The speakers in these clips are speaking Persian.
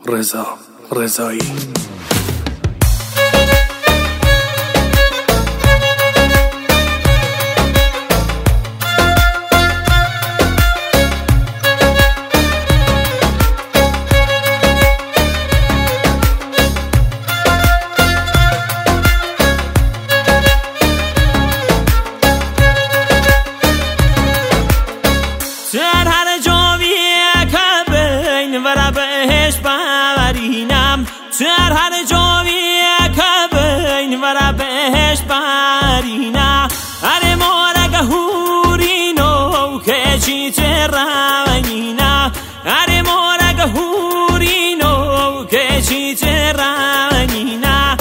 رضا رضایی. در هر جاوی که بین ورا بهش بارینا اره مورگ هورینو که چی ترانینا اره مورگ هورینو که چی ترانینا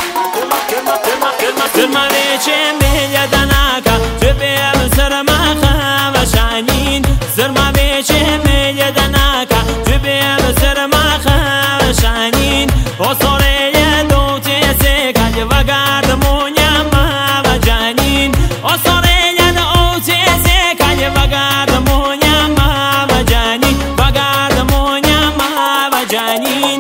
ترما بیچه میلیدناکا تبیم سرما خوشانین ترما بیچه میلیدناکا تبیم سرما خوشانین o sorelle dote se calle vagar de moña ma janin o sorelle dote se calle vagar de moña ma janin vagar de moña ma janin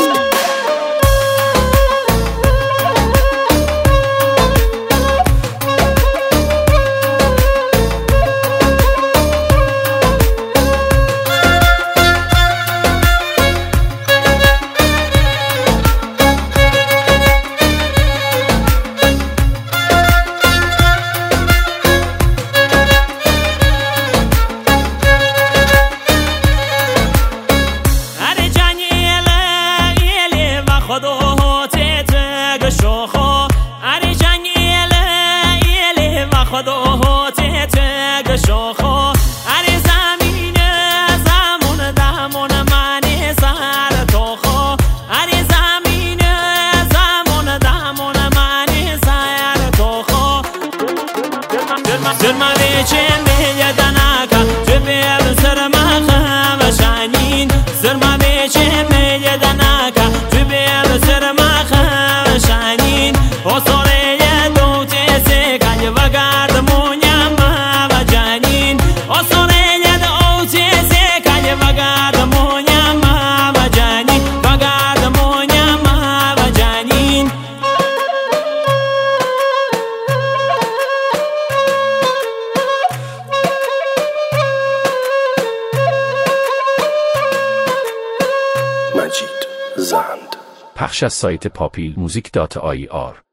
خدا تتگ شاخو اره زمین زمان دمون من سر توخو اره زمین زمان دمون من سر توخو درما بیچه میلیدناکا تبیم سرما خوشانین درما بیچه میلیدناکا تبیم سرما خوشانین o sorelle dote se calle vagar de moña ma janin o sorelle dote se calle vagar de moña ma janin vagar de moña ma janin مجید زند. پخش از سایت papilmuzik.ir